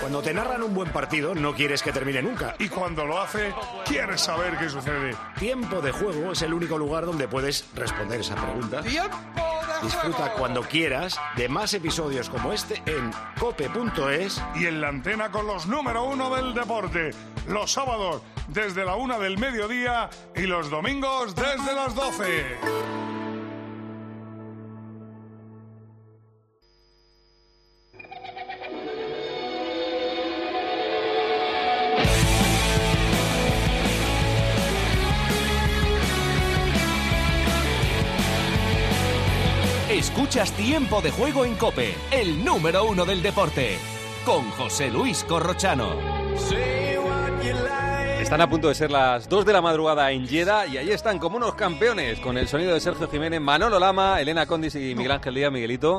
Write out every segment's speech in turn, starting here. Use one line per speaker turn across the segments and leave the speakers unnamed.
Cuando te narran un buen partido, no quieres que termine nunca.
Y cuando lo hace, quieres saber qué sucede.
Tiempo de Juego es el único lugar donde puedes responder esa pregunta.
¡Tiempo de Juego!
Disfruta cuando quieras de más episodios como este en cope.es
y en la antena con los número 1 del deporte. Los sábados desde la 1 del mediodía y los domingos desde las 12.
Escuchas Tiempo de Juego en COPE, el número 1 del deporte, con José Luis Corrochano.
Están a punto de ser las 2 de la madrugada en Lleida y ahí están como unos campeones con el sonido de Sergio Jiménez, Manolo Lama, Elena Condis y Miguel Ángel Díaz, Miguelito.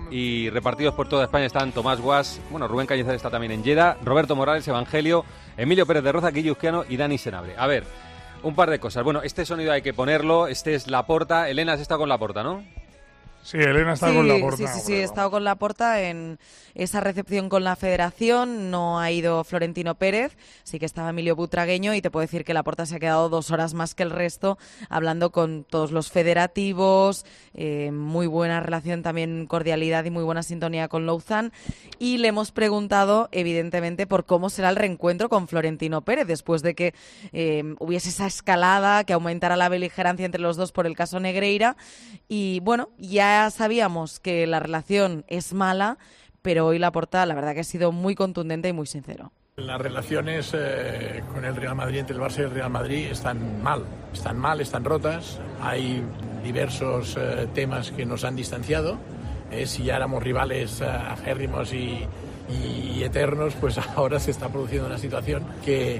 Y repartidos por toda España están Tomás Guas, Rubén Cañizares está también en Lleida, Roberto Morales, Evangelio, Emilio Pérez de Roza, Guille Uzquiano y Dani Senabre. A ver, un par de cosas. Bueno, este sonido hay que ponerlo, este es Laporta. Elena, has estado con Laporta, ¿no?
Sí, Elena está con Laporta.
Sí, he estado con Laporta en esa recepción con la Federación. No ha ido Florentino Pérez, sí que estaba Emilio Butragueño y te puedo decir que Laporta se ha quedado 2 horas más que el resto hablando con todos los federativos, muy buena relación, también cordialidad y muy buena sintonía con Louzán. Y le hemos preguntado, evidentemente, por cómo será el reencuentro con Florentino Pérez después de que hubiese esa escalada, que aumentara la beligerancia entre los dos por el caso Negreira. Y bueno, ya sabíamos que la relación es mala, pero hoy Laporta la verdad que ha sido muy contundente y muy sincero.
Las relaciones con el Real Madrid, entre el Barça y el Real Madrid, están mal, están rotas. Hay diversos temas que nos han distanciado. Si ya éramos rivales acérrimos y eternos, pues ahora se está produciendo una situación que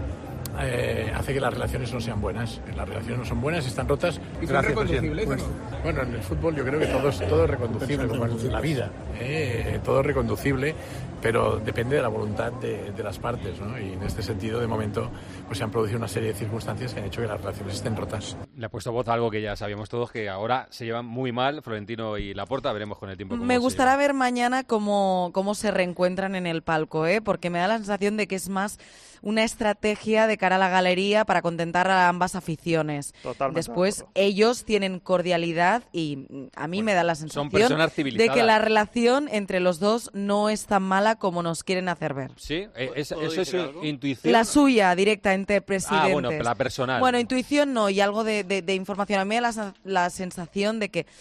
hace que las relaciones no sean buenas. Las relaciones no son buenas, están rotas.
¿Y son reconducibles o no?
Bueno, en el fútbol yo creo que todo es reconducible, como en la vida. Todo es reconducible, pero depende de la voluntad de las partes, ¿no? Y en este sentido, de momento, pues se han producido una serie de circunstancias que han hecho que las relaciones estén rotas.
Le ha puesto voz a algo que ya sabíamos todos, que ahora se llevan muy mal Florentino y Laporta. Veremos con el tiempo cómo
me gustará ver mañana cómo se reencuentran en el palco, porque me da la sensación de que es más una estrategia de cara a la galería para contentar a ambas aficiones.
Totalmente.
Después ellos tienen cordialidad y a mí me da la sensación de que la relación entre los dos no es tan mala como nos quieren hacer ver.
Sí, eso es intuición.
La suya, directa entre presidentes.
Ah, bueno, la personal.
Bueno, intuición no, y algo de información. A mí me da la sensación de que,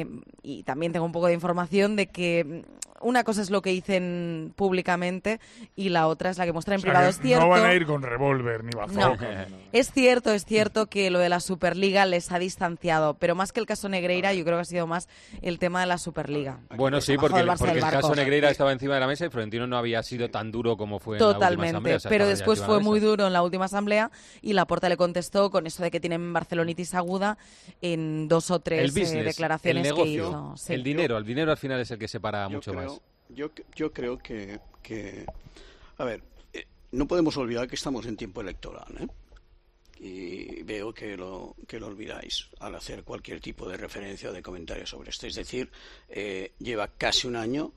y también tengo un poco de información, de que una cosa es lo que dicen públicamente y la otra es la que muestran en privado. Es cierto.
No van a ir con revólver ni bazooka.
No. Es cierto que lo de la Superliga les ha distanciado, pero más que el caso Negreira, yo creo que ha sido más el tema de la Superliga.
Bueno, sí, porque el caso Negreira estaba encima de la mesa y Florentino no había sido tan duro como fue en la última asamblea.
Totalmente, pero después fue muy duro en la última asamblea y Laporta le contestó con eso de que tienen barcelonitis aguda en 2 o 3 declaraciones
el negocio,
que hizo. Sí.
El dinero al final es el que separa mucho más.
Yo creo que a ver, no podemos olvidar que estamos en tiempo electoral, y veo que lo olvidáis al hacer cualquier tipo de referencia o de comentario sobre esto. Es decir, lleva casi un año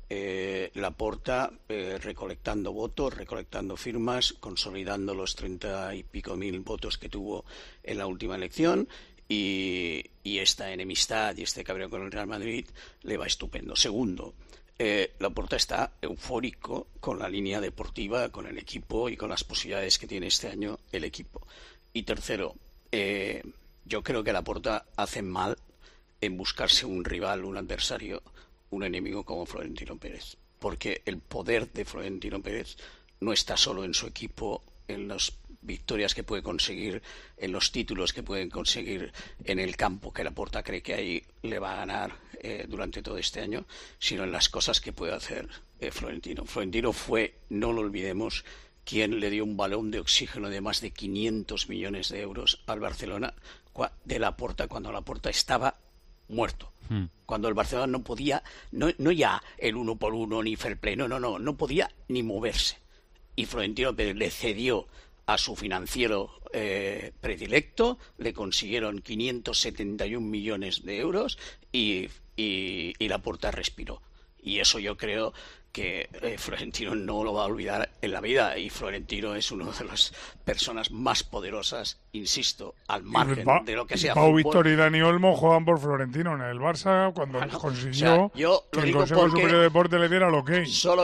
Laporta recolectando votos, recolectando firmas, consolidando los 30 y pico mil votos que tuvo en la última elección. Y esta enemistad y este cabreo con el Real Madrid le va estupendo. Segundo, Laporta está eufórico con la línea deportiva, con el equipo y con las posibilidades que tiene este año el equipo. Y tercero, yo creo que Laporta hace mal en buscarse un rival, un adversario, un enemigo como Florentino Pérez, porque el poder de Florentino Pérez no está solo en su equipo, en las victorias que puede conseguir, en los títulos que pueden conseguir en el campo, que Laporta cree que ahí le va a ganar durante todo este año, sino en las cosas que puede hacer Florentino. Florentino fue, no lo olvidemos, quien le dio un balón de oxígeno de más de 500 millones de euros al Barcelona de Laporta, cuando Laporta estaba muerto. Cuando el Barcelona no podía, no ya el 1 por 1 ni fair play, no podía ni moverse. Y Florentino le cedió a su financiero predilecto, le consiguieron 571 millones de euros y Laporta respiró. Y eso yo creo que Florentino no lo va a olvidar en la vida, y Florentino es una de las personas más poderosas, insisto, al margen de lo que sea
Pau
fútbol.
Víctor y Dani Olmo juegan por Florentino en el Barça cuando consiguió
yo
que
lo
el
digo
Consejo
porque
Superior de Deporte le diera el ok.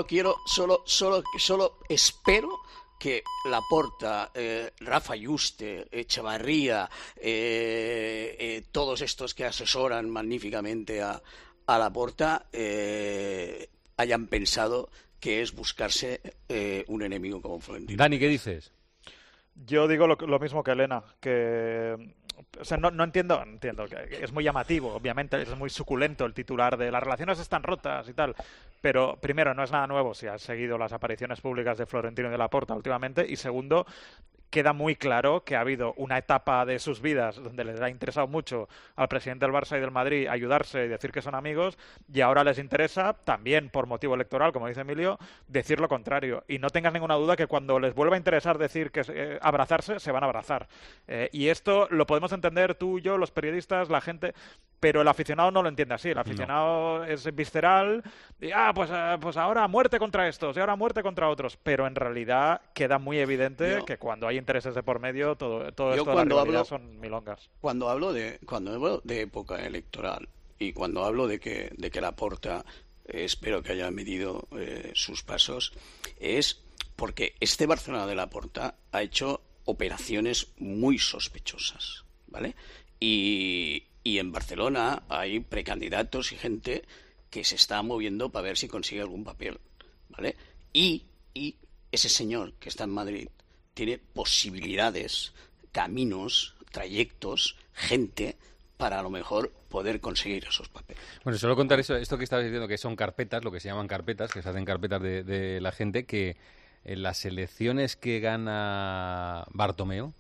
Solo espero que Laporta, Rafa Yuste, Echevarría, todos estos que asesoran magníficamente a Laporta, hayan pensado que es buscarse un enemigo como Florentino.
Dani, ¿qué dices?
Yo digo lo mismo que Elena, que o sea, no entiendo que es muy llamativo, obviamente, es muy suculento el titular de las relaciones están rotas y tal, pero primero, no es nada nuevo si has seguido las apariciones públicas de Florentino y de Laporta últimamente, y segundo, queda muy claro que ha habido una etapa de sus vidas donde les ha interesado mucho al presidente del Barça y del Madrid ayudarse y decir que son amigos, y ahora les interesa, también por motivo electoral, como dice Emilio, decir lo contrario. Y no tengas ninguna duda que cuando les vuelva a interesar decir que abrazarse, se van a abrazar. Y esto lo podemos entender tú, yo, los periodistas, la gente, pero el aficionado no lo entiende así. El aficionado es visceral y, pues ahora muerte contra estos y ahora muerte contra otros. Pero en realidad queda muy evidente que cuando hay intereses de por medio, todo esto de la realidad son milongas.
Cuando hablo de época electoral y cuando hablo de que Laporta espero que haya medido sus pasos, es porque este Barcelona de Laporta ha hecho operaciones muy sospechosas, ¿vale? Y en Barcelona hay precandidatos y gente que se está moviendo para ver si consigue algún papel, ¿vale? Y ese señor que está en Madrid tiene posibilidades, caminos, trayectos, gente para a lo mejor poder conseguir esos papeles.
Bueno, solo contar esto que estabas diciendo, que son carpetas, lo que se llaman carpetas, que se hacen carpetas de la gente, que en las elecciones que gana Bartomeu,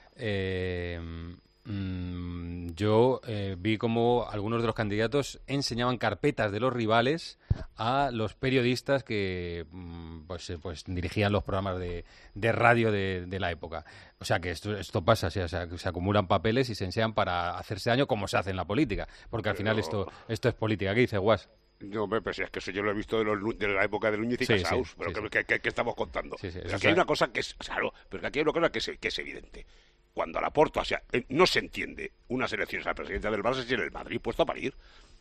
yo vi como algunos de los candidatos enseñaban carpetas de los rivales a los periodistas que pues dirigían los programas de radio de la época. O sea que esto pasa, o sea, que se acumulan papeles y se enseñan para hacerse daño, como se hace en la política, porque al final esto es política. ¿Qué dice Guas?
No, hombre, pero si es que eso yo lo he visto de la época de Núñez y Casaus, pero ¿qué estamos contando? Aquí hay una cosa que es, claro, pero que aquí hay una cosa que es evidente. Cuando a Laporta, o sea, no se entiende unas elecciones a la presidencia del Barça si en el Madrid puesto a parir.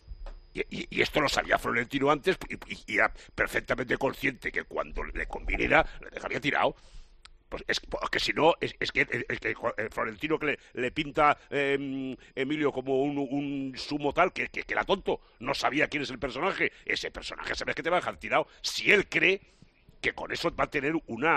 Y esto lo sabía Florentino antes y era perfectamente consciente que cuando le conviniera le dejaría tirado. Pues es que si no, es que Florentino que le pinta Emilio como un sumo tal que era tonto, no sabía quién es el personaje. Ese personaje sabes que te va a dejar tirado si él cree que con eso va a tener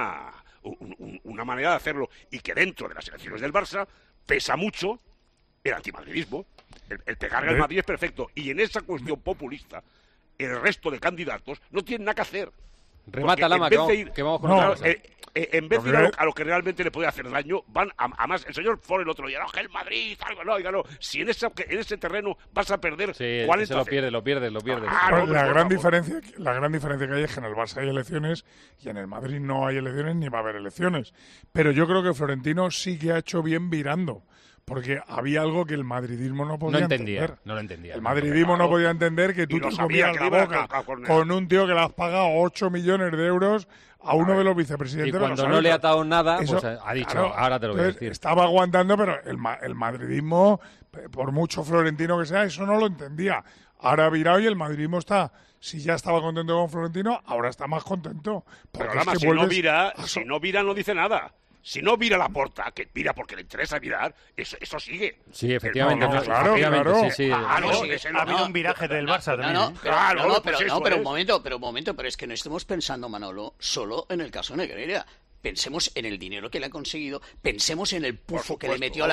una manera de hacerlo, y que dentro de las elecciones del Barça pesa mucho el antimadridismo. El pegarle al Madrid es perfecto, y en esa cuestión populista el resto de candidatos no tienen nada que hacer.
Remata, Lama, que vamos con otra cosa.
En vez de ir a lo que realmente le puede hacer daño, van a más. El señor Ford el otro día, no, que el Madrid, no. Si en ese terreno vas a perder, ¿cuál es?
Lo pierdes.
La gran diferencia que hay es que en el Barça hay elecciones y en el Madrid no hay elecciones ni va a haber elecciones. Pero yo creo que Florentino sí que ha hecho bien virando. Porque había algo que el madridismo no podía entender.
No lo entendía.
El madridismo no podía entender que tú te comías la boca con un tío que le has pagado 8 millones de euros a uno de los vicepresidentes.
Y cuando no le ha atado nada, pues ha dicho, claro, ahora te lo voy a decir.
Estaba aguantando, pero el madridismo, por mucho florentino que sea, eso no lo entendía. Ahora ha virado y el madridismo está... Si ya estaba contento con Florentino, ahora está más contento.
Pero además, si no vira, no dice nada. Si no vira Laporta, que vira porque le interesa virar, eso sigue.
Sí, efectivamente.
Claro.
Sí.
Ha habido un viraje del Barça también.
Pero un momento, pero es que no estemos pensando, Manolo, solo en el caso Negreira. Pensemos en el dinero que le ha conseguido, pensemos en el pufo que le metió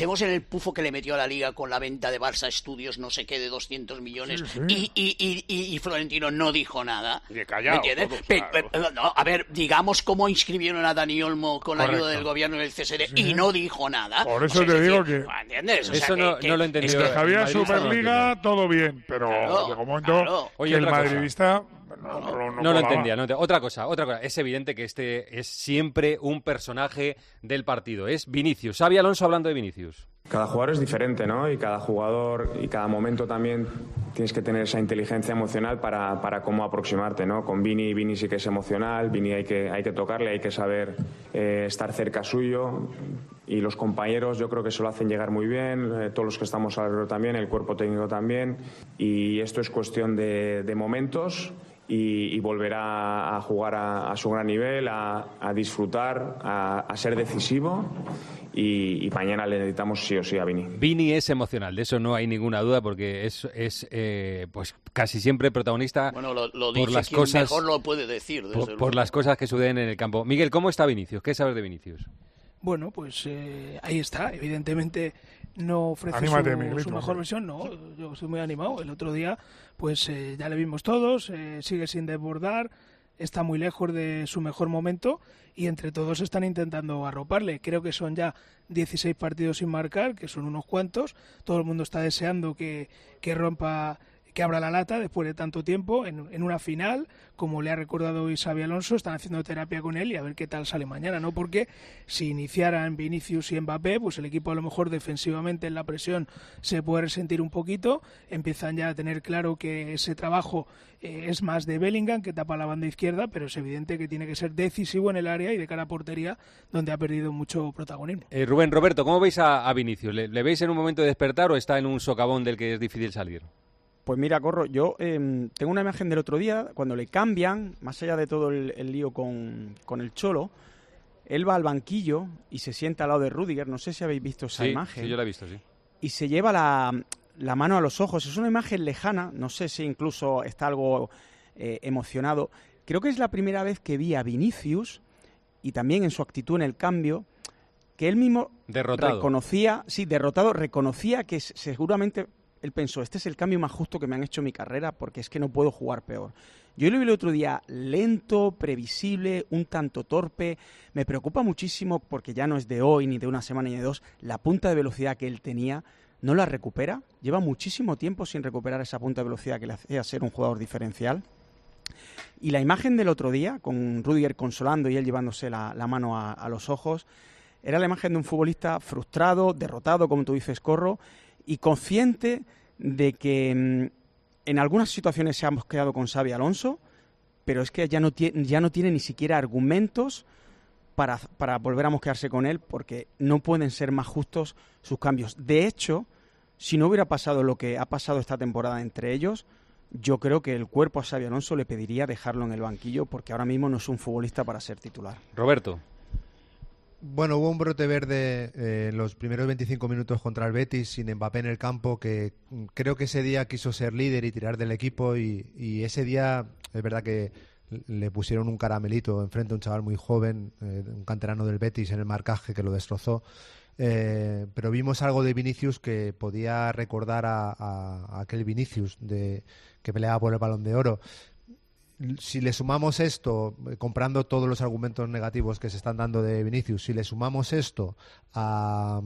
a la Liga con la venta de Barça Studios, no sé qué, de 200 millones, sí. Y Florentino no dijo nada.
Ni callado.
¿Me entiendes? No, a ver, digamos cómo inscribieron a Dani Olmo con la ayuda del gobierno del CSD y no dijo nada.
Por eso te digo que...
¿Entiendes?
Eso no lo entendí.
Es que había Superliga, todo bien, pero llegó un momento que el madridista...
No lo entendía. Otra cosa. Es evidente que este es siempre un personaje del partido. Es Vinicius. Xabi Alonso hablando de Vinicius.
Cada jugador es diferente, ¿no? Y cada jugador y cada momento también tienes que tener esa inteligencia emocional para cómo aproximarte, ¿no? Con Vini sí que es emocional, Vini hay que tocarle, hay que saber estar cerca suyo, y los compañeros yo creo que se lo hacen llegar muy bien, todos los que estamos alrededor también, el cuerpo técnico también, y esto es cuestión de momentos y volver a jugar a su gran nivel, a disfrutar, a ser decisivo. Y mañana le necesitamos sí o sí a Vini.
Vini es emocional, de eso no hay ninguna duda, porque es pues casi siempre protagonista.
Bueno, lo
por las
quien
cosas,
mejor lo puede decir.
Por las cosas que suceden en el campo. Miguel, ¿cómo está Vinicius? ¿Qué sabes de Vinicius?
Bueno, pues ahí está. Evidentemente no ofrece su mejor versión. No, yo estoy muy animado. El otro día, pues ya le vimos todos. Sigue sin desbordar. Está muy lejos de su mejor momento y entre todos están intentando arroparle. Creo que son ya 16 partidos sin marcar, que son unos cuantos. Todo el mundo está deseando que rompa, que abra la lata después de tanto tiempo en una final. Como le ha recordado hoy Xabi Alonso, están haciendo terapia con él y a ver qué tal sale mañana, ¿no? Porque si iniciaran Vinicius y Mbappé, pues el equipo a lo mejor defensivamente en la presión se puede resentir un poquito. Empiezan ya a tener claro que ese trabajo es más de Bellingham, que tapa la banda izquierda, pero es evidente que tiene que ser decisivo en el área y de cara a portería, donde ha perdido mucho protagonismo.
Rubén, Roberto, ¿cómo veis a Vinicius? ¿Le veis en un momento de despertar o está en un socavón del que es difícil salir?
Pues mira, Corro, yo tengo una imagen del otro día, cuando le cambian, más allá de todo el lío con el Cholo, él va al banquillo y se sienta al lado de Rüdiger, no sé si habéis visto esa imagen.
Sí, yo la he visto, sí.
Y se lleva la mano a los ojos, es una imagen lejana, no sé si incluso está algo emocionado. Creo que es la primera vez que vi a Vinicius, y también en su actitud en el cambio, que él mismo reconocía que seguramente... Él pensó, este es el cambio más justo que me han hecho en mi carrera porque es que no puedo jugar peor. Yo lo vi el otro día lento, previsible, un tanto torpe. Me preocupa muchísimo porque ya no es de hoy, ni de una semana, ni de dos. La punta de velocidad que él tenía no la recupera. Lleva muchísimo tiempo sin recuperar esa punta de velocidad que le hacía ser un jugador diferencial. Y la imagen del otro día, con Rüdiger consolando y él llevándose la mano a los ojos, era la imagen de un futbolista frustrado, derrotado, como tú dices, Corro, y consciente de que en algunas situaciones se ha quedado con Xabi Alonso, pero es que ya no tiene ni siquiera argumentos para volver a mosquearse con él, porque no pueden ser más justos sus cambios. De hecho, si no hubiera pasado lo que ha pasado esta temporada entre ellos, yo creo que el cuerpo a Xabi Alonso le pediría dejarlo en el banquillo, porque ahora mismo no es un futbolista para ser titular.
Roberto.
Bueno, hubo un brote verde en los primeros 25 minutos contra el Betis sin Mbappé en el campo, que creo que ese día quiso ser líder y tirar del equipo, y ese día es verdad que le pusieron un caramelito enfrente a un chaval muy joven, un canterano del Betis en el marcaje que lo destrozó, pero vimos algo de Vinicius que podía recordar a aquel Vinicius que peleaba por el Balón de Oro. Si le sumamos esto, comprando todos los argumentos negativos que se están dando de Vinicius, si le sumamos esto a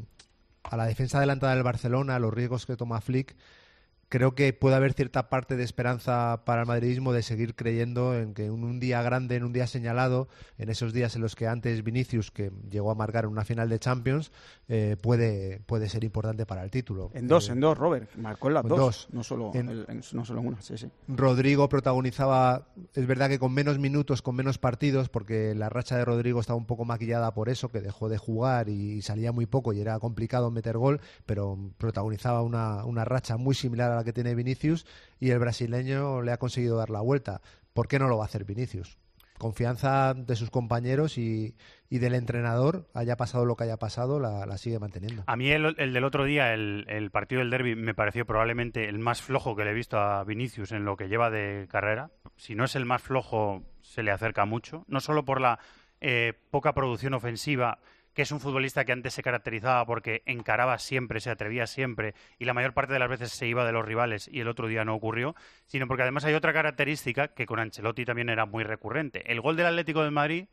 la defensa adelantada del Barcelona, a los riesgos que toma Flick, creo que puede haber cierta parte de esperanza para el madridismo de seguir creyendo en que en un día grande, en un día señalado, en esos días en los que antes Vinicius, que llegó a marcar en una final de Champions, puede ser importante para el título.
En dos, Robert, marcó en las dos, no solo en una. Sí.
Rodrigo protagonizaba, es verdad que con menos minutos, con menos partidos, porque la racha de Rodrigo estaba un poco maquillada por eso, que dejó de jugar y salía muy poco y era complicado meter gol, pero protagonizaba una racha muy similar a la que tiene Vinicius, y el brasileño le ha conseguido dar la vuelta. ¿Por qué no lo va a hacer Vinicius? Confianza de sus compañeros y del entrenador, haya pasado lo que haya pasado, la sigue manteniendo.
A mí el del otro día, el partido del derbi, me pareció probablemente el más flojo que le he visto a Vinicius en lo que lleva de carrera. Si no es el más flojo, se le acerca mucho, no solo por la poca producción ofensiva, que es un futbolista que antes se caracterizaba porque encaraba siempre, se atrevía siempre y la mayor parte de las veces se iba de los rivales, y el otro día no ocurrió, sino porque además hay otra característica que con Ancelotti también era muy recurrente. El gol del Atlético de Madrid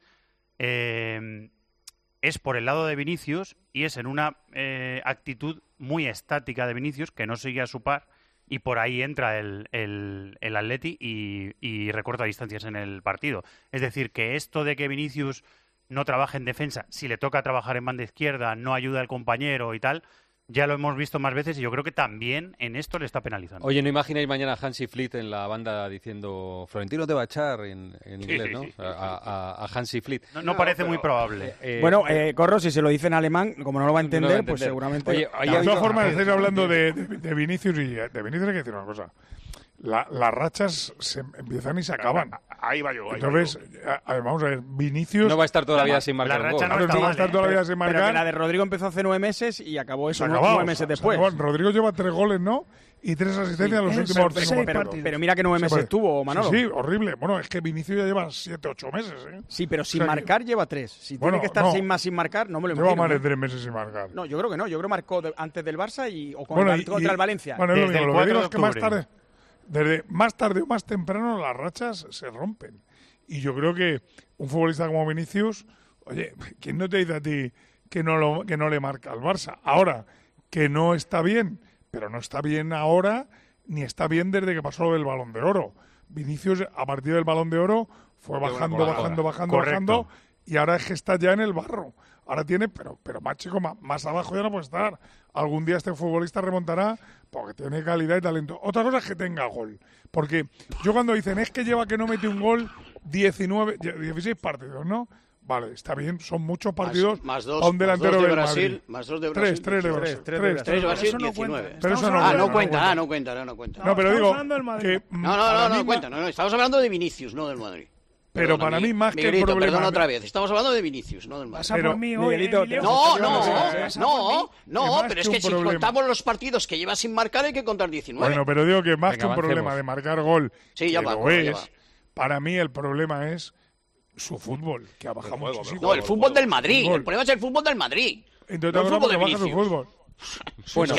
es por el lado de Vinicius y es en una actitud muy estática de Vinicius, que no sigue a su par, y por ahí entra el Atleti y recorta distancias en el partido. Es decir, que esto de que Vinicius no trabaja en defensa, si le toca trabajar en banda izquierda, no ayuda al compañero y tal, ya lo hemos visto más veces y yo creo que también en esto le está penalizando.
Oye, ¿no imagináis mañana a Hansi Flick en la banda diciendo Florentino te va a echar en inglés, ¿no? A Hansi Flick.
No parece muy probable.
Bueno, Corro, si se lo dice en alemán, como no lo va a entender, pues seguramente...
Oye, de todas formas, estáis hablando de Vinicius y de Vinicius hay que decir una cosa. Las rachas se empiezan y se acaban.
Ahí va yo.
Entonces, vamos a ver, Vinicius...
No va a estar toda la vida sin marcar.
La racha no va a estar toda la vida sin marcar.
Pero que la de Rodrigo empezó hace 9 meses y acabó eso 9 meses después.
Rodrigo lleva 3 goles, ¿no? Y 3 asistencias en los últimos 5 partidos.
Pero mira que 9 meses tuvo, Manolo.
Sí, horrible. Bueno, es que Vinicius ya lleva 7, 8 meses, ¿eh?
Sí, pero sin marcar lleva 3. Si tiene que estar 6 más sin marcar, no me lo imagino.
Lleva más de 3 meses sin marcar.
No, yo creo que no. Yo creo que marcó antes del Barça o contra el Valencia.
Bueno, lo que digo es que más tarde o más temprano las rachas se rompen. Y yo creo que un futbolista como Vinicius, oye, ¿quién no te dice a ti que no le marca al Barça? Ahora, que no está bien, pero no está bien ahora, ni está bien desde que pasó lo del Balón de Oro. Vinicius, a partir del Balón de Oro, fue bajando, y ahora es que está ya en el barro. Ahora tiene, pero más chico, más abajo ya no puede estar. Algún día este futbolista remontará porque tiene calidad y talento. Otra cosa es que tenga gol. Porque yo cuando dicen es que lleva que no mete un gol 16 partidos, ¿no? Vale, está bien, son muchos partidos
más dos,
a un delantero
de
del
Brasil,
Madrid.
Más 2 de Brasil.
3 de Brasil.
3 de Brasil, 19.
Pero eso
no cuenta.
No, pero digo que...
No cuenta. No, estamos hablando de Vinicius, no del Madrid.
Pero para mí más que
Miguelito,
el problema...
Perdón otra vez, estamos hablando de Vinicius, no del Madrid.
Pasa por mí hoy,
No, pero es que si contamos los partidos que lleva sin marcar hay que contar 19.
Bueno, pero digo que más que un problema de marcar gol, para mí el problema es su fútbol, que ha bajado muchísimo.
No, el fútbol del Madrid. El problema es el fútbol del Madrid.
Entonces, no el fútbol de Vinicius.
Bueno,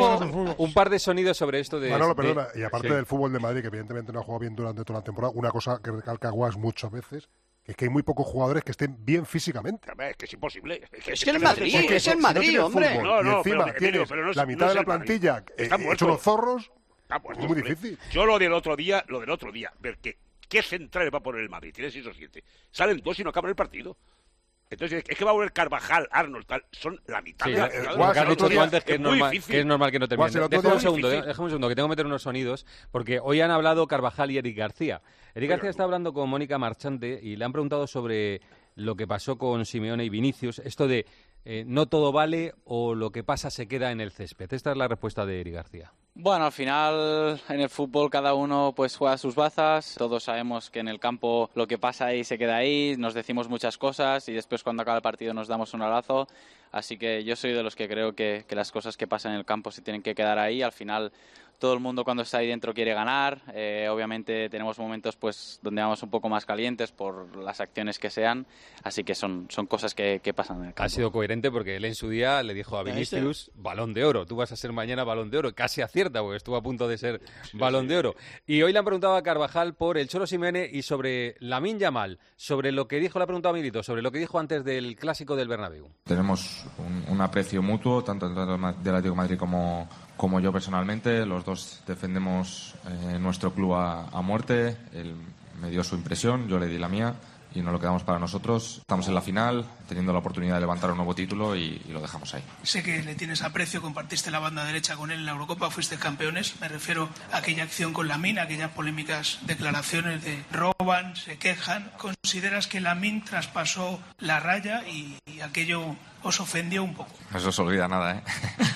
un par de sonidos sobre esto de...
Manolo, perdona, y aparte del fútbol de Madrid, que evidentemente no ha jugado bien durante toda la temporada, una cosa que recalca Guas muchas veces, es que hay muy pocos jugadores que estén bien físicamente.
Es que es imposible.
Es que el Madrid, es el Madrid, hombre.
Y encima tienes la mitad de la plantilla hecho unos zorros, es muy difícil.
Yo lo del otro día, ver qué centrales va a poner el Madrid, tiene 6 o 7. Salen 2 y no acaban el partido. Entonces, es que va a volver Carvajal, Arnold, tal, son la mitad de la
lo que has dicho tú antes, que es normal que no termine. Déjame un segundo, que tengo que meter unos sonidos, porque hoy han hablado Carvajal y Eric García. Eric García está hablando con Mónica Marchante y le han preguntado sobre lo que pasó con Simeone y Vinicius, esto de no todo vale o lo que pasa se queda en el césped. Esta es la respuesta de Eric García.
Bueno, al final en el fútbol cada uno pues juega sus bazas, todos sabemos que en el campo lo que pasa ahí se queda ahí, nos decimos muchas cosas y después cuando acaba el partido nos damos un abrazo, así que yo soy de los que creo que las cosas que pasan en el campo se tienen que quedar ahí, al final todo el mundo cuando está ahí dentro quiere ganar, obviamente tenemos momentos pues donde vamos un poco más calientes por las acciones que sean, así que son cosas que pasan en el campo.
Ha sido coherente porque él en su día le dijo a Vinicius, Balón de Oro, tú vas a ser mañana Balón de Oro, casi acierta porque estuvo a punto de ser Balón de Oro. Y hoy le han preguntado a Carvajal por el Cholo Simeone y sobre Lamine Yamal, sobre lo que dijo, le ha preguntado a Milito, sobre lo que dijo antes del clásico del Bernabéu.
Tenemos un aprecio mutuo, tanto el del Atlético de Madrid como yo personalmente. Los dos defendemos nuestro club a muerte. Él me dio su impresión, yo le di la mía y nos lo quedamos para nosotros. Estamos en la final, teniendo la oportunidad de levantar un nuevo título y lo dejamos ahí.
Sé que le tienes aprecio, compartiste la banda derecha con él en la Eurocopa, fuiste campeones. Me refiero a aquella acción con Lamine, aquellas polémicas declaraciones de roban, se quejan. ¿Consideras que Lamine traspasó la raya y aquello os ofendió un poco?
Eso se olvida nada, ¿eh?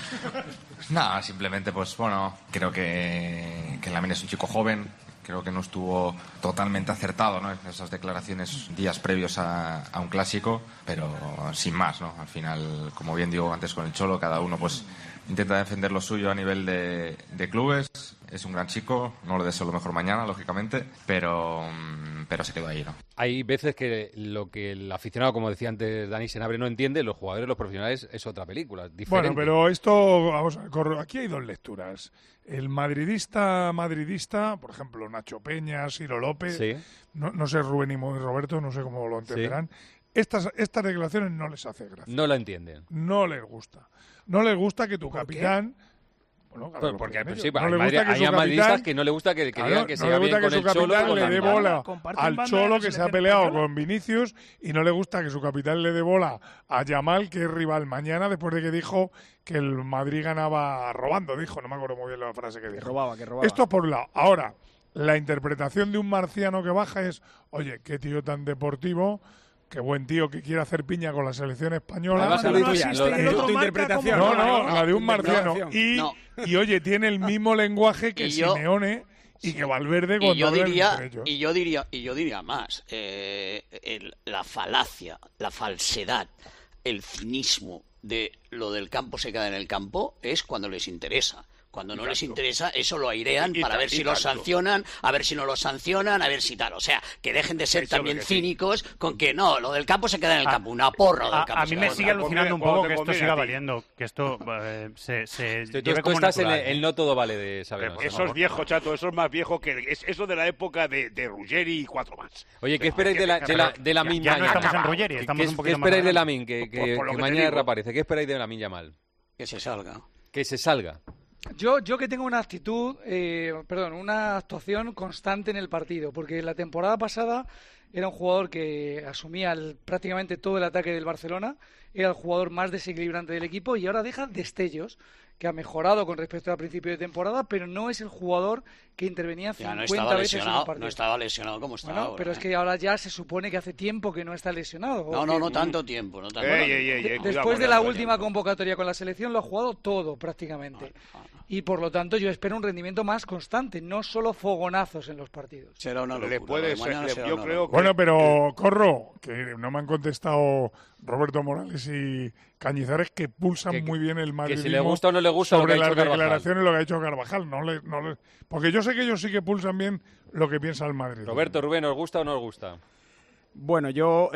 Nada, simplemente pues bueno, creo que Lamine es un chico joven. Creo que no estuvo totalmente acertado, ¿no?, en esas declaraciones días previos a un clásico, pero sin más, ¿no? Al final, como bien digo antes con el Cholo, cada uno pues intenta defender lo suyo a nivel de clubes. Es un gran chico, no le deseo lo mejor mañana, lógicamente, pero se quedó ahí, ¿no?
Hay veces que lo que el aficionado, como decía antes Dani Senabre, no entiende, los jugadores, los profesionales, es otra película, diferente.
Bueno, pero esto, vamos a ver, aquí hay dos lecturas. El madridista, por ejemplo, Nacho Peña, Ciro López, sí. no sé Rubén y Roberto, no sé cómo lo entenderán. Sí. Estas declaraciones no les hace gracia.
No la entienden.
No les gusta. No les gusta que tu capitán... Bueno, claro,
porque
no
hay madridistas que no le gusta que digan que se va bien con el Cholo y con
le dé bola al Cholo que se ha peleado con Vinicius y no le gusta que su capitán le dé bola a Yamal, que es rival mañana, después de que dijo que el Madrid ganaba robando, no me acuerdo muy bien la frase que dijo.
Que robaba.
Esto es por un lado. Ahora, la interpretación de un marciano que baja es, oye, qué tío tan deportivo, qué buen tío que quiere hacer piña con la selección española.
Tu interpretación.
No, la de un marciano. Y oye, tiene el mismo lenguaje que Simeone y que Valverde con
yo diría más, la falacia, la falsedad, el cinismo de lo del campo se queda en el campo es cuando les interesa. Cuando no les interesa, eso lo airean para ver si lo sancionan, a ver si no lo sancionan, a ver si tal. O sea, que dejen de ser también cínicos con que no, lo del campo se queda en el campo, una porra del campo.
A mí me sigue alucinando un poco que esto siga valiendo, que esto se lleve como
estás
natural.
en el no todo vale de saber.
Eso es viejo, chato, eso es más viejo que eso de la época de Ruggeri y 4 más.
Oye, ¿qué esperáis de Lamine
ya
mañana?
no estamos en Ruggeri, estamos un
¿Qué
poquito más
esperáis de
adelante.
Lamine que mañana reaparece? ¿Qué esperáis de Lamine Yamal?
Que se salga.
Que se salga.
Yo que tengo una una actuación constante en el partido, porque la temporada pasada era un jugador que asumía prácticamente todo el ataque del Barcelona, era el jugador más desequilibrante del equipo y ahora deja destellos, que ha mejorado con respecto al principio de temporada, pero no es el jugador que intervenía 50 veces en un partido.
No estaba lesionado como estaba ahora.
Pero es que ahora ya se supone que hace tiempo que no está lesionado.
No tanto tiempo.
Después de la última convocatoria con la selección lo ha jugado todo prácticamente. Y por lo tanto yo espero un rendimiento más constante, no solo fogonazos en los partidos.
Será una locura.
Bueno, pero Corro, que no me han contestado Roberto Morales y Cañizares, que pulsan muy bien el madridismo.
Que si le gusta o no le gusta
sobre
lo que ha
las
hecho Carvajal.
declaraciones lo que ha hecho Carvajal. Porque yo sé que ellos sí que pulsan bien lo que piensa el Madrid.
Roberto, Rubén, ¿os gusta o no os gusta?
Bueno, yo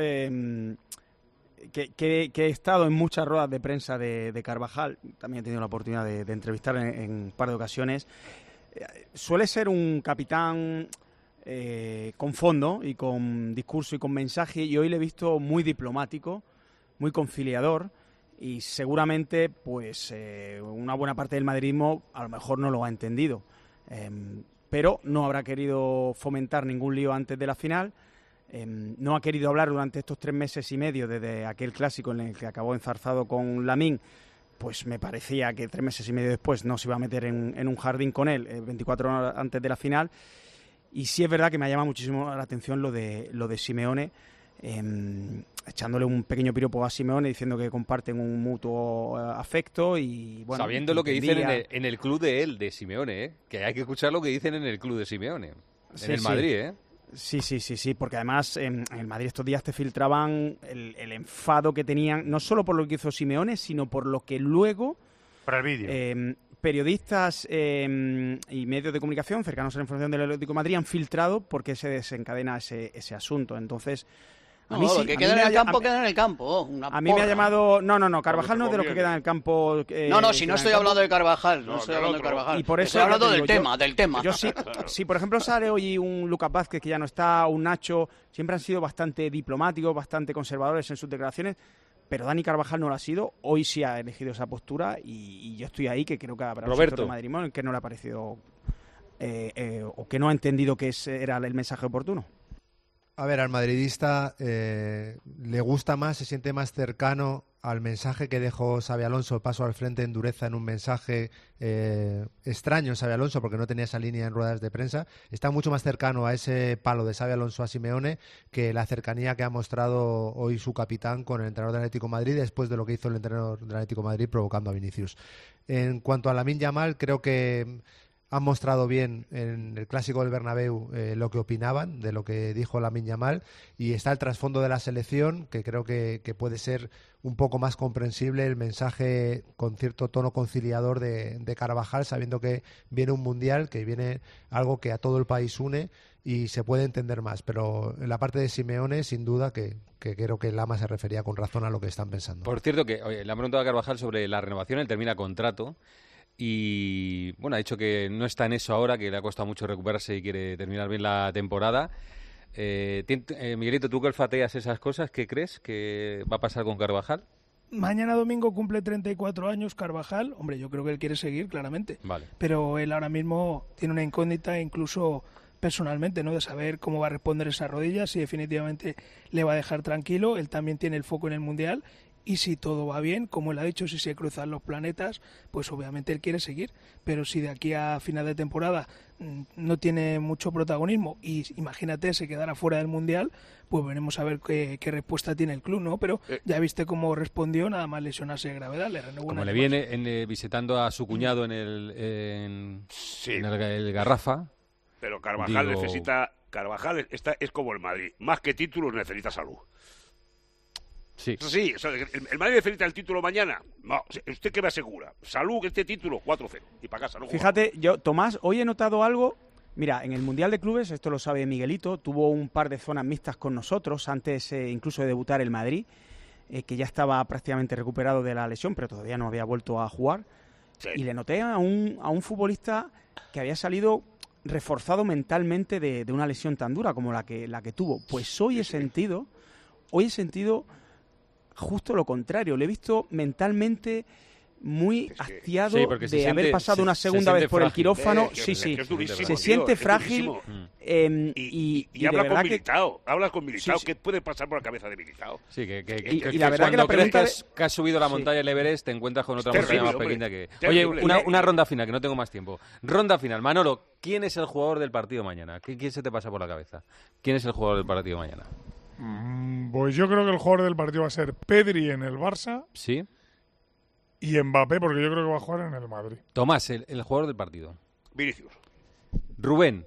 que he estado en muchas ruedas de prensa de Carvajal, también he tenido la oportunidad de entrevistar en un par de ocasiones, suele ser un capitán con fondo y con discurso y con mensaje, y hoy le he visto muy diplomático, muy conciliador, y seguramente pues una buena parte del madridismo a lo mejor no lo ha entendido, pero no habrá querido fomentar ningún lío antes de la final. No ha querido hablar durante estos 3 meses y medio desde aquel clásico en el que acabó enzarzado con Lamine. Pues me parecía que 3 meses y medio después no se iba a meter en un jardín con él 24 horas antes de la final. Y sí es verdad que me ha llamado muchísimo la atención lo de Simeone, echándole un pequeño piropo a Simeone diciendo que comparten un mutuo afecto y bueno,
sabiendo lo que dicen en el club de Simeone, que hay que escuchar lo que dicen en el club de Simeone, en el Madrid,
Sí, porque además en el Madrid estos días te filtraban el enfado que tenían, no solo por lo que hizo Simeone, sino por lo que luego
por el vídeo.
Periodistas y medios de comunicación cercanos a la información del Atlético de Madrid han filtrado por qué se desencadena ese asunto. Entonces,
lo que queda en el campo queda en el campo.
A mí me ha llamado... No, Carvajal no es de lo que queda en el campo.
Si no estoy hablando de Carvajal. No estoy hablando de Carvajal.
Y por eso
estoy hablando del tema.
Yo sí, por ejemplo, sale hoy un Lucas Vázquez que ya no está, un Nacho, siempre han sido bastante diplomáticos, bastante conservadores en sus declaraciones, pero Dani Carvajal no lo ha sido. Hoy sí ha elegido esa postura y yo estoy ahí, que creo que habrá un sector de madridismo que no le ha parecido o que no ha entendido que era el mensaje oportuno.
A ver, al madridista le gusta más, se siente más cercano al mensaje que dejó Xabi Alonso, el paso al frente en dureza, en un mensaje extraño en Xabi Alonso, porque no tenía esa línea en ruedas de prensa. Está mucho más cercano a ese palo de Xabi Alonso a Simeone que la cercanía que ha mostrado hoy su capitán con el entrenador del Atlético de Madrid, después de lo que hizo el entrenador del Atlético de Madrid provocando a Vinicius. En cuanto a Lamine Yamal, creo que han mostrado bien en el clásico del Bernabéu lo que opinaban de lo que dijo Lamine Yamal, y está el trasfondo de la selección, que creo que puede ser un poco más comprensible el mensaje con cierto tono conciliador de Carvajal, sabiendo que viene un mundial, que viene algo que a todo el país une y se puede entender más. Pero en la parte de Simeone, sin duda, que creo que Lama se refería con razón a lo que están pensando.
Por cierto, que le han preguntado a Carvajal sobre la renovación, él termina contrato. Y bueno, ha dicho que no está en eso ahora, que le ha costado mucho recuperarse y quiere terminar bien la temporada. Miguelito, tú que olfateas esas cosas, ¿qué crees que va a pasar con Carvajal?
Mañana domingo cumple 34 años Carvajal. Hombre, yo creo que él quiere seguir, claramente.
Vale.
Pero él ahora mismo tiene una incógnita, incluso personalmente, ¿no? De saber cómo va a responder esa rodilla, si definitivamente le va a dejar tranquilo. Él también tiene el foco en el Mundial. Y si todo va bien, como él ha dicho, si se cruzan los planetas, pues obviamente él quiere seguir. Pero si de aquí a final de temporada no tiene mucho protagonismo y imagínate se quedara fuera del Mundial, pues veremos a ver qué respuesta tiene el club, ¿no? Pero ya viste cómo respondió, nada más lesionarse de gravedad.
Como le viene visitando a su cuñado en el Garrafa.
Pero Carvajal necesita... Carvajal es como el Madrid. Más que títulos necesita salud.
Sí.
Sí, o sea, el Madrid necesita el título mañana. No, ¿usted qué me asegura? Salud, este título, 4-0. Y para casa, ¿no?
Fíjate, Tomás, hoy he notado algo. Mira, en el Mundial de Clubes, esto lo sabe Miguelito, tuvo un par de zonas mixtas con nosotros, antes incluso de debutar el Madrid, que ya estaba prácticamente recuperado de la lesión, pero todavía no había vuelto a jugar. Sí. Y le noté a un futbolista que había salido reforzado mentalmente de una lesión tan dura como la que tuvo. Pues hoy he sentido justo lo contrario. Le he visto mentalmente muy hastiado de haber pasado una segunda vez por el quirófano. Sí. Se siente frágil.
Y habla con Militao. Hablas con Militao. ¿Qué puede pasar por la cabeza de Militao?
Sí, y la verdad que la pregunta que has subido la montaña del Everest, te encuentras con otra montaña más pequeña que... Oye, una ronda final, que no tengo más tiempo. Ronda final. Manolo, ¿quién es el jugador del partido mañana? ¿Quién se te pasa por la cabeza? ¿Quién es el jugador del partido mañana?
Pues yo creo que el jugador del partido va a ser Pedri en el Barça.
Sí.
Y Mbappé, porque yo creo que va a jugar en el Madrid.
Tomás, el jugador del partido.
Vinicius.
Rubén.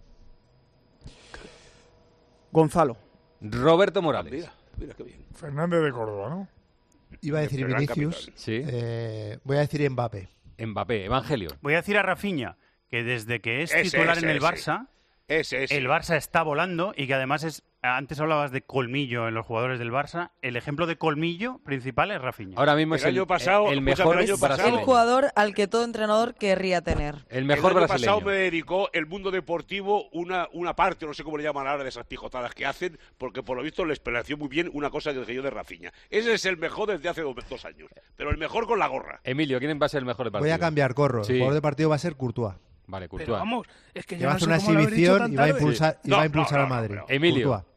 Gonzalo.
Roberto Morales.
Mira qué bien.
Fernández de Córdoba, ¿no?
Iba a decir Vinicius.
Sí.
Voy a decir Mbappé.
Mbappé, Evangelio.
Voy a decir a Rafinha, que desde que es titular en el Barça, el Barça está volando y que además es... Antes hablabas de colmillo en los jugadores del Barça. El ejemplo de colmillo principal es Rafinha.
Ahora mismo es el mejor
el jugador al que todo entrenador querría tener.
El mejor brasileño.
El año pasado me dedicó el mundo deportivo una parte, no sé cómo le llaman ahora, de esas pijotadas que hacen, porque por lo visto les pareció muy bien una cosa que dije yo de Rafinha. Ese es el mejor desde hace 2 años, pero el mejor con la gorra.
Emilio, ¿quién va a ser el mejor del partido?
Voy a cambiar, corro. Sí. El jugador del partido va a ser Courtois.
Vale, Courtois.
Pero vamos, es que
va a hacer una exhibición y va a impulsar al Madrid.
Emilio.
Courtois.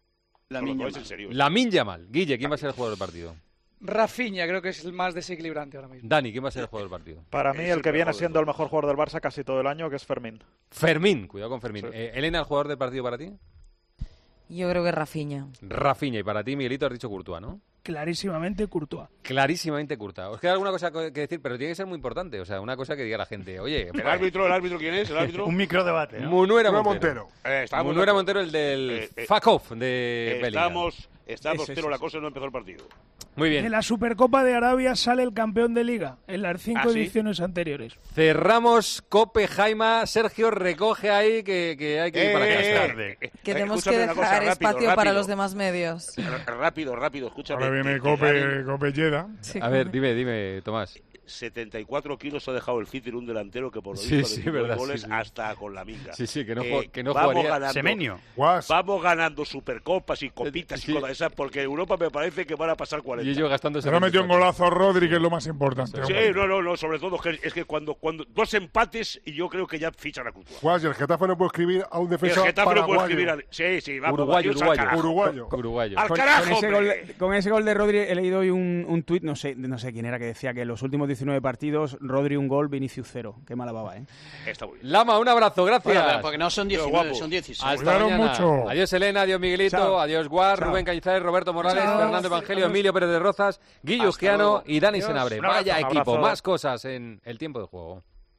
Lamine Yamal. Guille, ¿quién va a ser el jugador del partido?
Rafinha, creo que es el más desequilibrante ahora mismo.
Dani, ¿quién va a ser el jugador del partido?
Para mí, el que viene siendo el mejor jugador del Barça casi todo el año, que es Fermín.
Fermín, cuidado con Fermín.
Sí.
Elena, ¿el jugador del partido para ti?
Yo creo que Rafinha.
Rafinha, y para ti, Miguelito, has dicho Courtois, ¿no?
Clarísimamente Courtois.
Clarísimamente Courtois. Os queda alguna cosa que decir, pero tiene que ser muy importante. O sea, una cosa que diga la gente. Oye,
¿El árbitro quién es? ¿El árbitro?
Un microdebate, ¿no?
Munuera Montero.
Munuera
Montero, el del fuck off de Bellingham.
Estamos, pero la cosa no empezó el partido.
Muy bien.
En la Supercopa de Arabia sale el campeón de Liga en las 5 ediciones anteriores.
Cerramos Cope Jaima. Sergio, recoge ahí que hay que ir para que tarde.
Que tenemos que dejar espacio para los demás medios.
Rápido, escúchame.
Ahora viene Cope Lleda.
Sí. A ver, dime, Tomás.
74 kilos ha dejado el City en un delantero que por lo visto de goles hasta con la minga.
Sí, que no jugaría.
Semenyo. Vamos ganando Supercopas y copitas y cosas esas, porque Europa me parece que van a pasar 40.
Y ellos gastándose.
Pero metió un golazo Rodri, que es lo más importante.
Sí, no, sobre todo es que cuando 2 empates y yo creo que ya fichan a Courtois.
Guas, y el Getafe no puede escribir a un defensor paraguayo.
Sí, vamos.
Uruguayo.
¡Al carajo!
Con ese gol de Rodri he leído hoy un tuit, no sé quién era, que decía que en los últimos 19 partidos, Rodri 1 gol, Vinicius 0. Qué mala baba, ¿eh?
Está muy bien.
Lama, un abrazo, gracias.
Bueno, porque no son 19, son 16.
Hasta mañana. Mucho. Adiós, Elena, adiós, Miguelito,
Chao.
Adiós, Guar, Rubén Cañizares, Roberto Morales, Fernando Evangelio, Emilio Pérez de Rozas, Guillo Usquiano y Dani Senabre. Vaya equipo, más cosas en el tiempo de juego.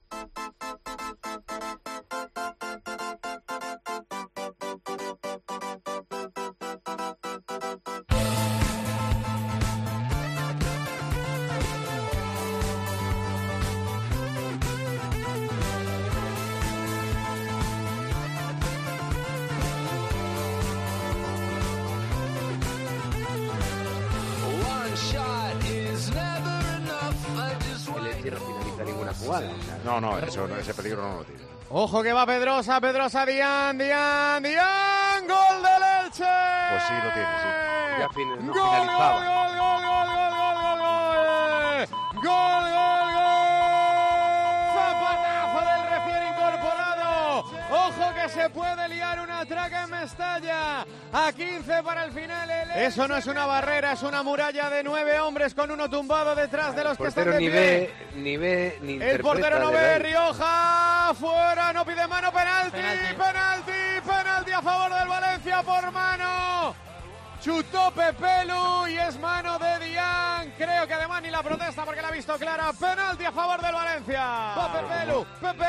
No, ese peligro no lo tiene.
Ojo que va Pedrosa, Dian, gol del Elche.
Pues sí, lo tiene, sí. Ya
finalizaba. ¡Gol, gol, gol! ¡Zapatazo del recién incorporado! ¡Ojo que se puede liar una traca en Mestalla! A 15 para el final. Eso no es una barrera, es una muralla de 9 hombres con uno tumbado detrás de los que están de pie.
Ni ve, ni
el portero no ve, Rioja, fuera, no pide mano, penalti a favor del Valencia por mano. Chutó Pepelu y es mano de Dian. Creo que además ni la protesta porque la ha visto clara. Penalti a favor del Valencia. Va Pepelu.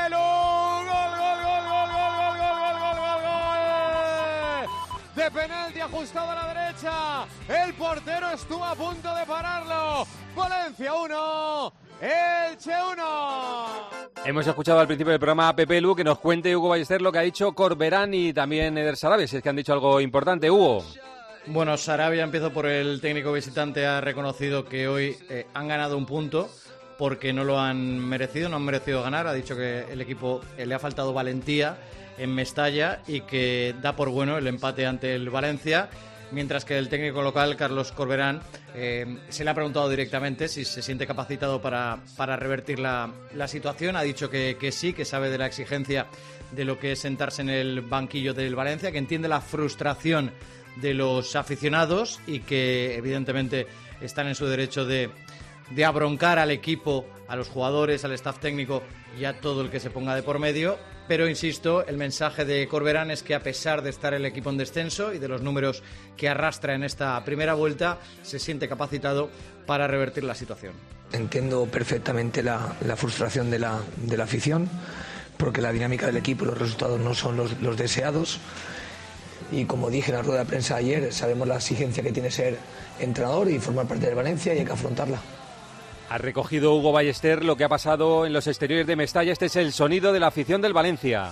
Gol. De penalti ajustado a la derecha. El portero estuvo a punto de pararlo. Valencia 1. Elche 1.
Hemos escuchado al principio del programa a Pepe Lu que nos cuente Hugo Ballester lo que ha dicho Corberán y también Eder Sarabia, si es que han dicho algo importante. Hugo.
Bueno, Sarabia, empiezo por el técnico visitante, ha reconocido que hoy han ganado un punto porque no lo han merecido, no han merecido ganar. Ha dicho que el equipo le ha faltado valentía en Mestalla y que da por bueno el empate ante el Valencia. Mientras que el técnico local, Carlos Corberán, se le ha preguntado directamente si se siente capacitado para revertir la situación. Ha dicho que sí, que sabe de la exigencia de lo que es sentarse en el banquillo del Valencia, que entiende la frustración de los aficionados y que evidentemente están en su derecho de abroncar al equipo, a los jugadores, al staff técnico y a todo el que se ponga de por medio. Pero, insisto, el mensaje de Corberán es que a pesar de estar el equipo en descenso y de los números que arrastra en esta primera vuelta, se siente capacitado para revertir la situación.
Entiendo perfectamente la frustración de la afición, porque la dinámica del equipo y los resultados no son los deseados. Y como dije en la rueda de prensa ayer, sabemos la exigencia que tiene ser entrenador y formar parte del Valencia y hay que afrontarla.
Ha recogido Hugo Ballester lo que ha pasado en los exteriores de Mestalla. Este es el sonido de la afición del Valencia.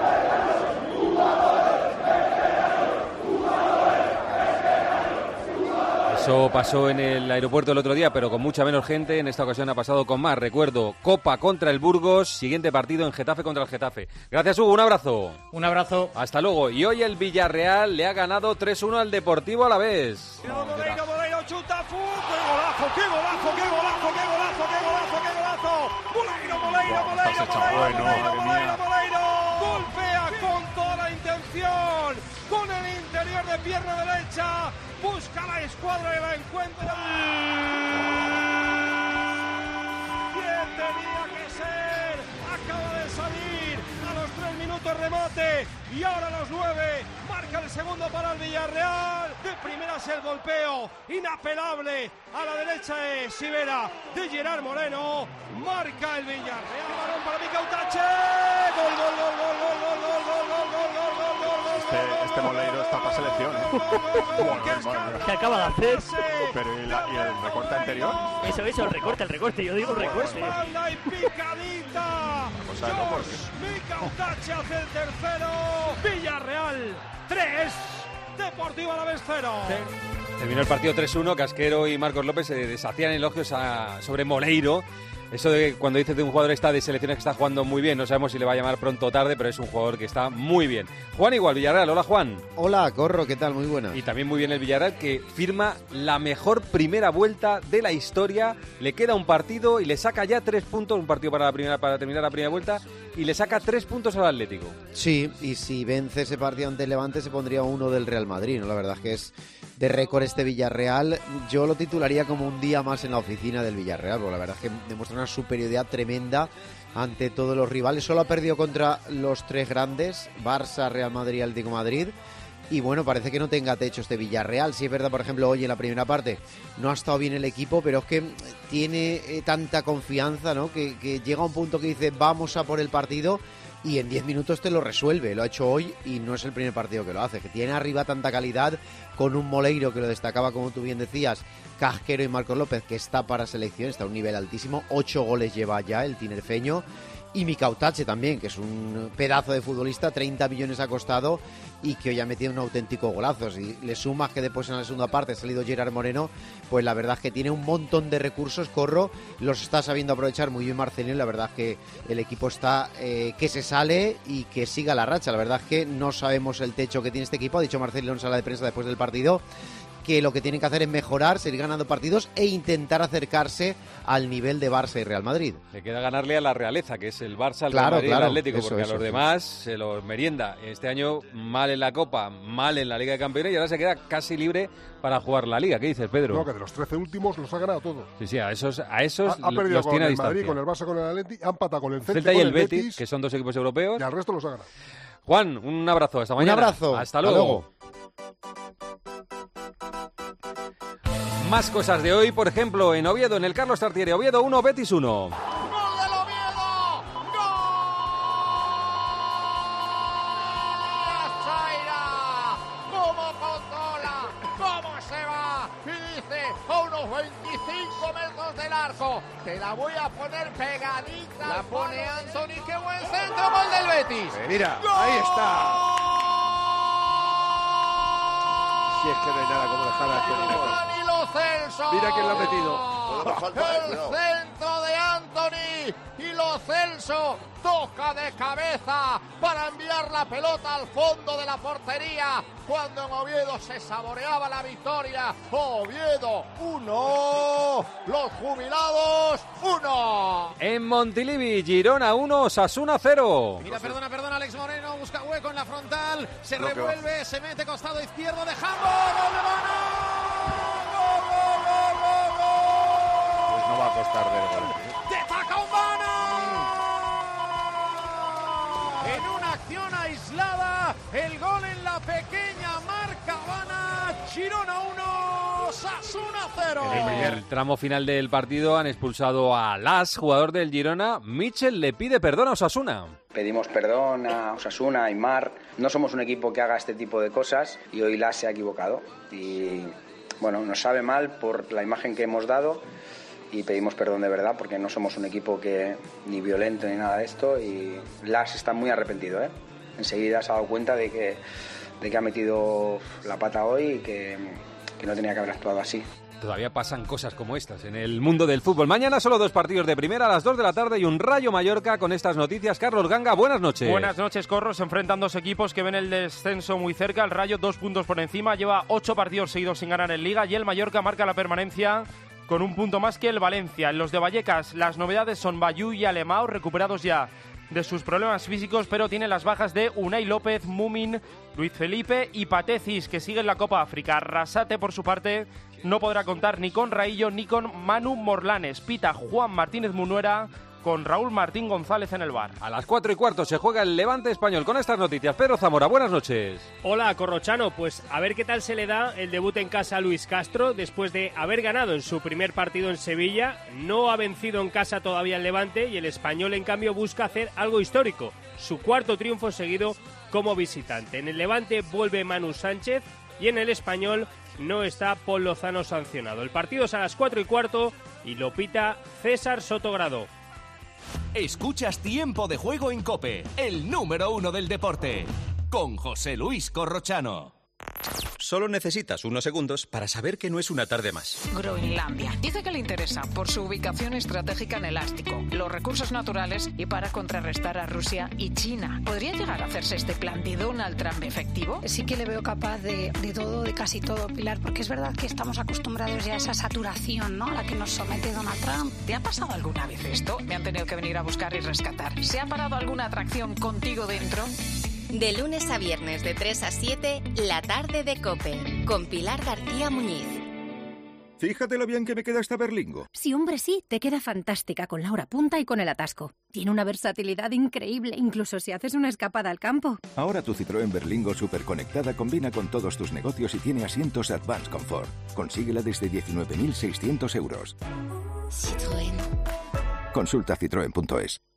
Eso pasó en el aeropuerto el otro día, pero con mucha menos gente. En esta ocasión ha pasado con más. Recuerdo, Copa contra el Burgos, siguiente partido en Getafe contra el Getafe. Gracias, Hugo, un abrazo.
Un abrazo.
Hasta luego. Y hoy el Villarreal le ha ganado 3-1 al Deportivo Alavés.
Moleiro chuta, ¡qué golazo! Moleiro, golpea con toda la intención, con el interior de pierna derecha, busca la escuadra y la encuentra. ¿Quién tenía que ser? Acaba de salir a los 3 minutos remate y ahora a los 9 marca el segundo para el Villarreal. De primeras el golpeo inapelable a la derecha de Sivera, de Gerard Moreno, marca el Villarreal. Balón para Micautache. Gol.
Este Moleiro está para selección,
¿Qué acaba de hacer?
Pero ¿y el recorte anterior?
Eso, el recorte, yo digo recorte.
Espalda y picadita. Micautache hace el tercero. Villarreal 3, Deportivo Alavés 0.
Terminó el partido 3-1, Casquero y Marcos López se deshacían elogios sobre Moleiro. Eso de cuando dices de un jugador de selecciones que está jugando muy bien, no sabemos si le va a llamar pronto o tarde, pero es un jugador que está muy bien. Juan igual, Villarreal. Hola, Juan.
Hola, Corro, ¿qué tal? Muy buena.
Y también muy bien el Villarreal, que firma la mejor primera vuelta de la historia. Le queda un partido y le saca ya 3 puntos, un partido para terminar la primera vuelta, y le saca 3 puntos al Atlético.
Sí, y si vence ese partido ante el Levante se pondría 1 del Real Madrid, ¿no? La verdad es que es de récord este Villarreal. Yo lo titularía como un día más en la oficina del Villarreal, porque la verdad es que demuestra una superioridad tremenda ante todos los rivales. Solo ha perdido contra los 3 grandes, Barça, Real Madrid y Atlético de Madrid. Y bueno, parece que no tenga techo este Villarreal. Sí es verdad, por ejemplo, hoy en la primera parte no ha estado bien el equipo, pero es que tiene tanta confianza, ¿no? Que llega a un punto que dice vamos a por el partido y en 10 minutos te lo resuelve. Lo ha hecho hoy y no es el primer partido que lo hace, que tiene arriba tanta calidad, con un Moleiro que lo destacaba, como tú bien decías, Casquero y Marcos López, que está para selección, está a un nivel altísimo. 8 goles lleva ya el tinerfeño. Y Micautache también, que es un pedazo de futbolista, 30 millones ha costado y que hoy ha metido un auténtico golazo. Si le sumas que después en la segunda parte ha salido Gerard Moreno, pues la verdad es que tiene un montón de recursos, Corro, los está sabiendo aprovechar muy bien Marcelino. La verdad es que el equipo está que se sale y que siga la racha. La verdad es que no sabemos el techo que tiene este equipo, ha dicho Marcelino en sala de prensa después del partido, que lo que tienen que hacer es mejorar, seguir ganando partidos e intentar acercarse al nivel de Barça y Real Madrid.
Le queda ganarle a la realeza, que es el Barça, el Real Madrid y el Atlético, porque a los demás se los merienda. Este año mal en la Copa, mal en la Liga de Campeones y ahora se queda casi libre para jugar la Liga. ¿Qué dices, Pedro?
No, que de los 13 últimos los ha ganado todos.
Sí, a esos
ha perdido
los
con
tiene a
el
distancia.
Madrid, con el Barça, con el Atlético, ha empatado con el
Celta y el Betis, que son dos equipos europeos.
Y al resto los ha ganado.
Juan, un abrazo, hasta mañana.
Un abrazo.
Hasta luego. Más cosas de hoy, por ejemplo, en Oviedo, en el Carlos Tartiere. Oviedo 1, Betis 1.
A unos 25 metros del arco, te la voy a poner pegadita. La pone Anthony, qué buen centro, gol del Betis.
Mira, ahí está. Si es que no hay nada como dejar a Anthony.
Danilo Celso.
Mira quién lo ha metido.
El centro de Anthony y Lo Celso toca de cabeza para enviar la pelota al fondo de la portería cuando en Oviedo se saboreaba la victoria. Oviedo 1, los jubilados 1.
En Montilivi, Girona 1, Osasuna 0.
Mira, perdona, Alex Moreno busca hueco en la frontal, se revuelve, se mete costado izquierdo, dejando gol de Bono.
Pues no va a costar ver gol.
¡Destaca Urbano! En una acción aislada, el gol en la pequeña marca Habana. Girona 1, Osasuna 0.
En el tramo final del partido han expulsado a Las, jugador del Girona. Michel le pide perdón a Osasuna.
Pedimos perdón a Osasuna, a Aimar. No somos un equipo que haga este tipo de cosas y hoy Las se ha equivocado. Y bueno, nos sabe mal por la imagen que hemos dado. Y pedimos perdón de verdad porque no somos un equipo que ni violento ni nada de esto y Las está muy arrepentido, ¿eh? Enseguida se ha dado cuenta de que ha metido la pata hoy y que no tenía que haber actuado así.
Todavía pasan cosas como estas en el mundo del fútbol. Mañana solo 2 partidos de primera a las 2 de la tarde y un Rayo Mallorca con estas noticias. Carlos Ganga, buenas noches.
Buenas noches, Corro. Se enfrentan dos equipos que ven el descenso muy cerca. El Rayo 2 puntos por encima, lleva 8 partidos seguidos sin ganar en Liga y el Mallorca marca la permanencia con un punto más que el Valencia. En los de Vallecas las novedades son Bayú y Alemão, recuperados ya de sus problemas físicos, pero tienen las bajas de Unai López, Mumin, Luis Felipe y Patecis, que siguen la Copa África. Arrasate, por su parte, no podrá contar ni con Raillo ni con Manu Morlanes. Pita Juan Martínez Munuera con Raúl Martín González en el bar.
A las 4:15 se juega el Levante Español. Con estas noticias, Pedro Zamora, buenas noches.
Hola, Corrochano. Pues a ver qué tal se le da el debut en casa a Luis Castro después de haber ganado en su primer partido en Sevilla. No ha vencido en casa todavía el Levante y el Español, en cambio, busca hacer algo histórico. Su cuarto triunfo seguido como visitante. En el Levante vuelve Manu Sánchez y en el Español no está Paul Lozano sancionado. El partido es a las 4:15 y lo pita César Sotogrado.
Escuchas Tiempo de Juego en COPE, el número 1 del deporte, con José Luis Corrochano.
Solo necesitas unos segundos para saber que no es una tarde más.
Groenlandia. Dice que le interesa por su ubicación estratégica en el Ártico, los recursos naturales y para contrarrestar a Rusia y China. ¿Podría llegar a hacerse este plan de Donald Trump efectivo?
Sí que le veo capaz de todo, de casi todo, Pilar, porque es verdad que estamos acostumbrados ya a esa saturación, ¿no?, a la que nos somete Donald Trump.
¿Te ha pasado alguna vez esto? Me han tenido que venir a buscar y rescatar. ¿Se ha parado alguna atracción contigo dentro?
De lunes a viernes de 3 a 7, la tarde de COPE, con Pilar García Muñiz.
Fíjate lo bien que me queda esta Berlingo.
Sí, hombre, sí, te queda fantástica con la hora punta y con el atasco. Tiene una versatilidad increíble, incluso si haces una escapada al campo.
Ahora tu Citroën Berlingo superconectada combina con todos tus negocios y tiene asientos Advanced Comfort. Consíguela desde 19.600 euros.
Citroën.
Consulta citroen.es.